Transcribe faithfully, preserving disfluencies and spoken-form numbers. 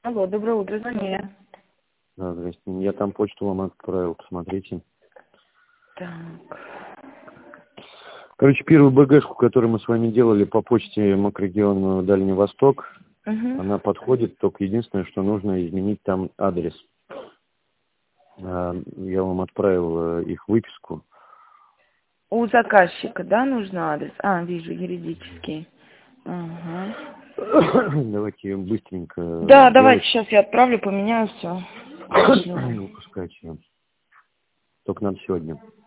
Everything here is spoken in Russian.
Алло, доброе утро, звонили. Да, здрасте. Я там почту вам отправил, посмотрите. Так. Короче, первую БГшку, которую мы с вами делали по почте макрорегион Дальний Восток, Угу. она подходит, только единственное, что нужно изменить там адрес. Я вам отправил их выписку. У заказчика, да, нужен адрес? А, вижу, юридический. Ага. Давайте быстренько. Да, давайте сейчас я отправлю, поменяю все. Выпускайте ее. Только надо сегодня.